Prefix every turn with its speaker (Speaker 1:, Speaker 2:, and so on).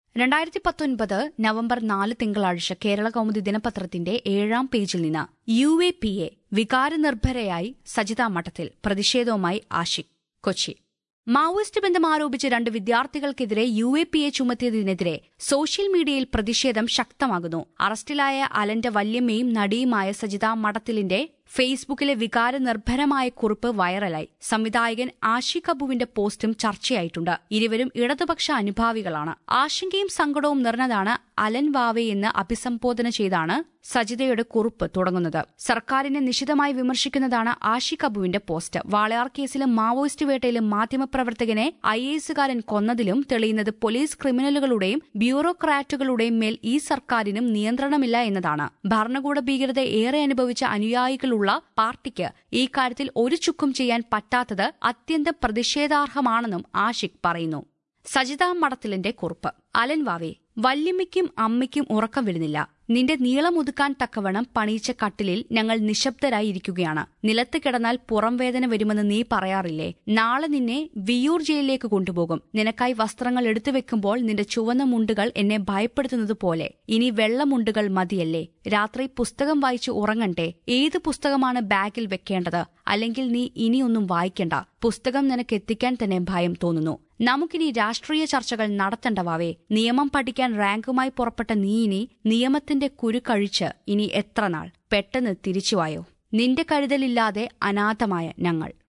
Speaker 1: 2019 November 4 തിങ്കളാഴ്ച കേരള കൗമുദി ദിനപത്രത്തിന്റെ 7-ാം പേജിൽ നിന്ന് UAPA വികാരനിർഭരയായി സജിത മഠത്തിൽ പ്രതിഷേധവുമായി ആഷിഖ് കൊച്ചി. മാവോയിസ്റ്റ് ബന്ധം ആരോപിച്ച് 2 വിദ്യാർത്ഥികൾക്കെതിരെ UAPA ചുമത്തിയതിനെതിരെ സോഷ്യൽ മീഡിയയിൽ പ്രതിഷേധം ശക്തമാകുന്നു. അറസ്റ്റിലായ അലന്റെ വല്യമ്മയും നടിയുമായ സജിത മഠത്തിലിന്റെ ഫേസ്ബുക്കിലെ വികാരനിർഭരമായ കുറിപ്പ് വൈറലായി. സംവിധായകൻ ആഷിഖ് അബുവിന്റെ പോസ്റ്റും ചർച്ചയായിട്ടുണ്ട്. ഇരുവരും ഇടതുപക്ഷ അനുഭാവികളാണ്. ആശങ്കയും സങ്കടവും നിറഞ്ഞതാണ് അലൻ വാവെ എന്ന് അഭിസംബോധന ചെയ്താണ് സജിതയുടെ കുറിപ്പ് തുടങ്ങുന്നത്. സർക്കാരിനെ നിശിതമായി വിമർശിക്കുന്നതാണ് ആഷിഖ് അബുവിന്റെ പോസ്റ്റ്. വാളയാർ കേസിലും മാവോയിസ്റ്റ് വേട്ടയിലും മാധ്യമപ്രവർത്തകനെ IAS കൊന്നതിലും തെളിയുന്നത് പോലീസ് ക്രിമിനലുകളുടെയും ബ്യൂറോക്രാറ്റുകളുടെയും മേൽ ഈ സർക്കാരിനും നിയന്ത്രണമില്ല എന്നതാണ്. ഭരണകൂട ഭീകരത ഏറെ അനുഭവിച്ച അനുയായികളുള്ള പാർട്ടിക്ക് ഈ കാര്യത്തിൽ ഒരു ചുക്കും ചെയ്യാൻ പറ്റാത്തത് അത്യന്തം പ്രതിഷേധാർഹമാണെന്നും ആഷിഖ് പറയുന്നു. സജിത മഠത്തിലിന്റെ കുറിപ്പ്. അലൻ വാവെ, വല്യമ്മയ്ക്കും അമ്മയ്ക്കും ഉറക്കം വരുന്നില്ല. നിന്റെ നീളമൊതുക്കാൻ തക്കവണ്ണം പണിയിച്ച കട്ടിലിൽ ഞങ്ങൾ നിശബ്ദരായിരിക്കുകയാണ്. നിലത്ത് കിടന്നാൽ പുറം വേദന വരുമെന്ന് നീ പറയാറില്ലേ? നാളെ നിന്നെ വിയൂർ ജയിലിലേക്ക് കൊണ്ടുപോകും. നിനക്കായി വസ്ത്രങ്ങൾ എടുത്തുവെക്കുമ്പോൾ നിന്റെ ചുവന്ന മുണ്ടുകൾ എന്നെ ഭയപ്പെടുത്തുന്നതുപോലെ ഇനി വെള്ളമുണ്ടുകൾ മതിയല്ലേ? രാത്രി പുസ്തകം വായിച്ച് ഉറങ്ങണ്ടേ? ഏത് പുസ്തകമാണ് ബാഗിൽ വെക്കേണ്ടത്? അല്ലെങ്കിൽ നീ ഇനിയൊന്നും വായിക്കണ്ട. പുസ്തകം നിനക്ക് എത്തിക്കാൻ തന്നെ ഭയം തോന്നുന്നു. നമുക്കിനി രാഷ്ട്രീയ ചർച്ചകൾ നടത്തണ്ട വാവേ. നിയമം പഠിക്കാൻ റാങ്കുമായി പുറപ്പെട്ട നീ ഇനി നിയമത്തിന്റെ കുരുക്കഴിച്ച് ഇനി എത്ര നാൾ? പെട്ടെന്ന് തിരിച്ചുവായോ. നിന്റെ കരുതലില്ലാതെ അനാഥമായ ഞങ്ങൾ.